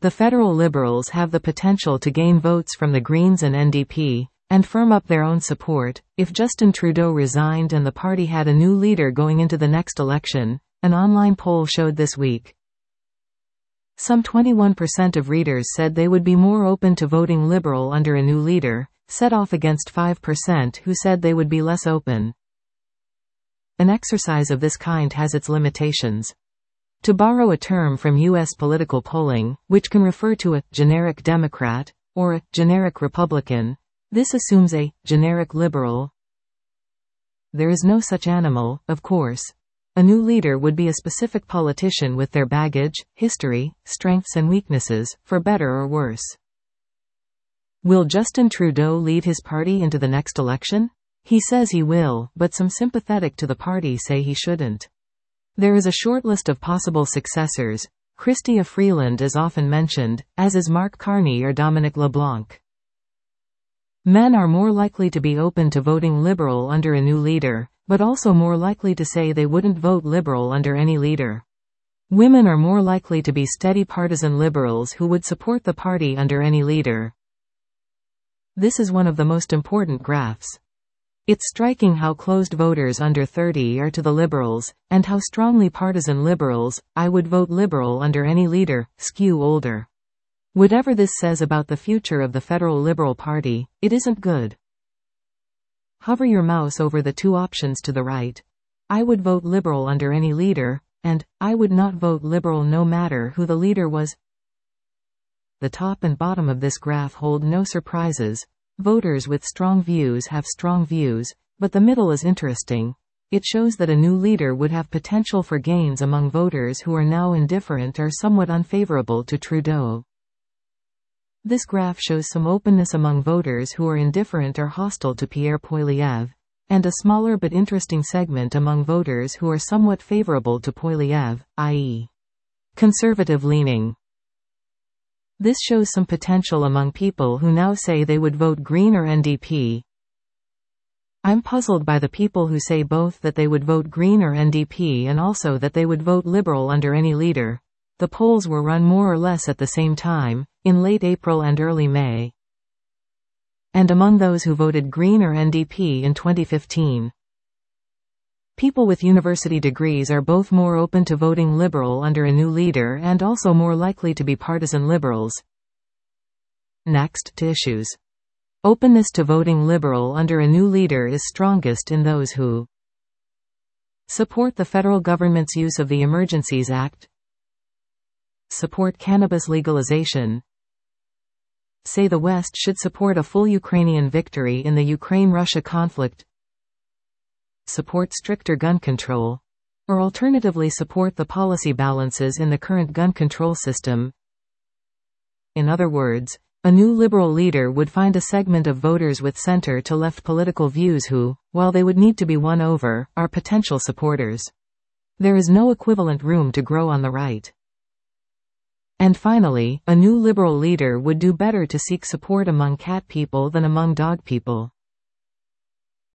The federal Liberals have the potential to gain votes from the Greens and NDP, and firm up their own support, if Justin Trudeau resigned and the party had a new leader going into the next election, an online poll showed this week. Some 21% of readers said they would be more open to voting Liberal under a new leader, set off against 5% who said they would be less open. An exercise of this kind has its limitations. To borrow a term from U.S. political polling, which can refer to a generic Democrat or a generic Republican, this assumes a generic liberal. There is no such animal, of course. A new leader would be a specific politician with their baggage, history, strengths and weaknesses, for better or worse. Will Justin Trudeau lead his party into the next election? He says he will, but some sympathetic to the party say he shouldn't. There is a short list of possible successors. Chrystia Freeland is often mentioned, as is Mark Carney or Dominic LeBlanc. Men are more likely to be open to voting Liberal under a new leader, but also more likely to say they wouldn't vote Liberal under any leader. Women are more likely to be steady partisan Liberals who would support the party under any leader. This is one of the most important graphs. It's striking how closed voters under 30 are to the Liberals, and how strongly partisan Liberals, I would vote Liberal under any leader, skew older. Whatever this says about the future of the federal Liberal Party, it isn't good. Hover your mouse over the two options to the right. I would vote Liberal under any leader, and I would not vote Liberal no matter who the leader was. The top and bottom of this graph hold no surprises. Voters with strong views have strong views, but the middle is interesting. It shows that a new leader would have potential for gains among voters who are now indifferent or somewhat unfavorable to Trudeau. This graph shows some openness among voters who are indifferent or hostile to Pierre Poilievre, and a smaller but interesting segment among voters who are somewhat favorable to Poilievre, i.e., conservative-leaning. This shows some potential among people who now say they would vote Green or NDP. I'm puzzled by the people who say both that they would vote Green or NDP and also that they would vote Liberal under any leader. The polls were run more or less at the same time, in late April and early May. And among those who voted Green or NDP in 2015, people with university degrees are both more open to voting Liberal under a new leader and also more likely to be partisan Liberals. Next, to issues. Openness to voting Liberal under a new leader is strongest in those who support the federal government's use of the Emergencies Act, support cannabis legalization, say the West should support a full Ukrainian victory in the Ukraine-Russia conflict, support stricter gun control, or alternatively support the policy balances in the current gun control system. In other words, a new liberal leader would find a segment of voters with center to left political views who, while they would need to be won over, are potential supporters. There is no equivalent room to grow on the right. And finally, a new liberal leader would do better to seek support among cat people than among dog people.